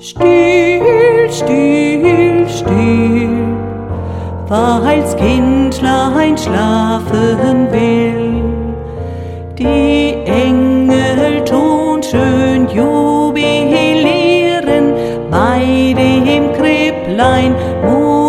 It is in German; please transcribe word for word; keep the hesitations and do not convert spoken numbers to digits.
Still, still, still, weil's Kindlein schlafen will. Die Engel tun schön jubilieren bei dem Kripplein.